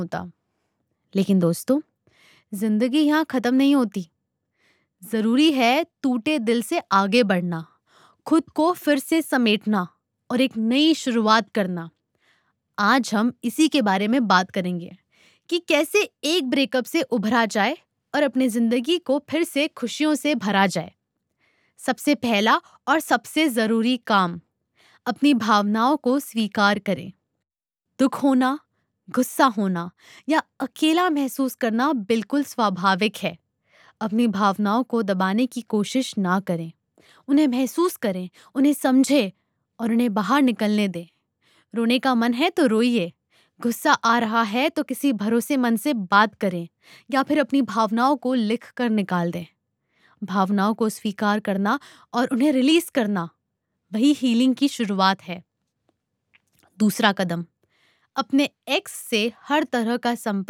होता। लेकिन दोस्तों, जिंदगी यहाँ खत्म नहीं होती। जरूरी है टूटे दिल से आगे बढ़ना, खुद को फिर से समेटना और एक नई शुरुआत करना। आज हम इसी के बारे में बात करेंगे कि कैसे एक ब्रेकअप से उभरा जाए और अपनी जिंदगी को फिर से खुशियों से भरा जाए। सबसे पहला और सबसे जरूरी काम, अपनी भावनाओं को स्वीकार करें। दुख होना, गुस्सा होना या अकेला महसूस करना बिल्कुल स्वाभाविक है। अपनी भावनाओं को दबाने की कोशिश ना करें। उन्हें महसूस करें, उन्हें समझें और उन्हें बाहर निकलने दें। रोने का मन है तो रोइए। गुस्सा आ रहा है तो किसी भरोसेमंद से बात करें या फिर अपनी भावनाओं को लिख कर निकाल दें। भावनाओं को स्वीकार करना और उन्हें रिलीज करना, वही हीलिंग की शुरुआत है। दूसरा कदम, अपने एक्स से हर तरह का संपर्क